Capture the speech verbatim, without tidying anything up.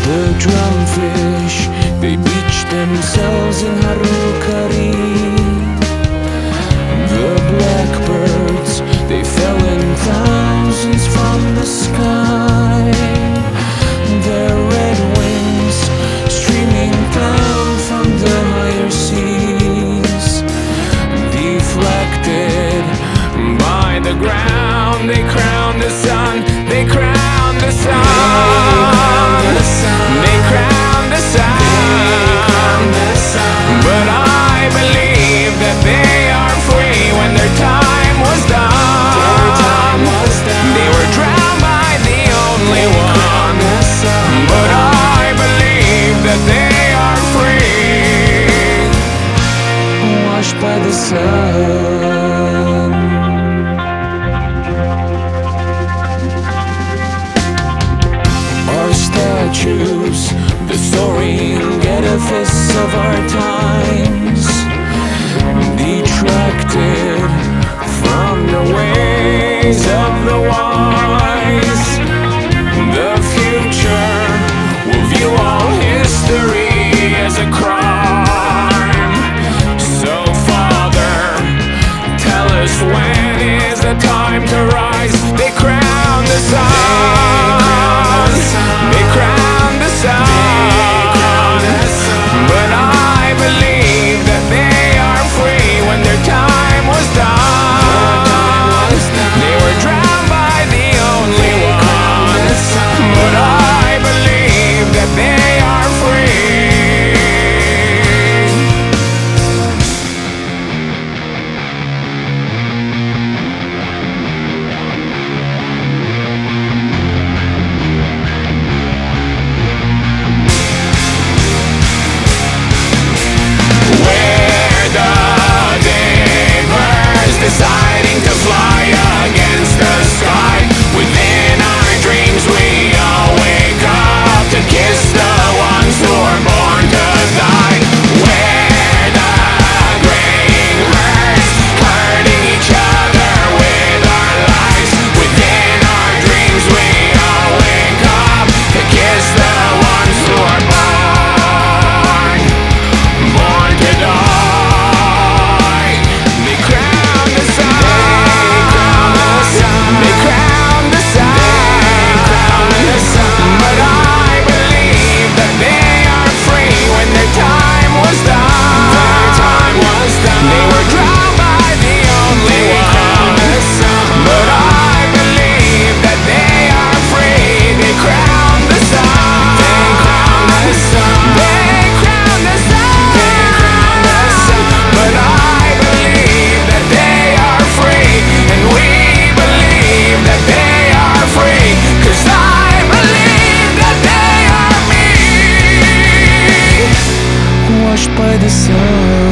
The drumfish, they beach themselves in Harukkari. The blackbirds, they fell in thousands from the sky. Their red wings streaming down from the higher seas, deflected by the ground. They crown the sun, they crown the sun, they crown the sun. But I believe that they are free when their time was done. They were drowned by the only one, but I believe that they are free, washed by the sun. Our statues, the soaring edifice of our times, detracted from the ways of the wise. The future will view all history as a crime. So Father, tell us, when is the time to rise? They crown the sun, they crown the sun, but I believe that they are free when their time was done. They were drowned by the only one, but I believe that they are free. Deciding to fly against the sky. Within our dreams we all wake up to kiss the ones who are born to die. Where the grain hurts, hurting each other with our lives. Within our dreams we all wake up to kiss the ones who are born, born to die. By the sun.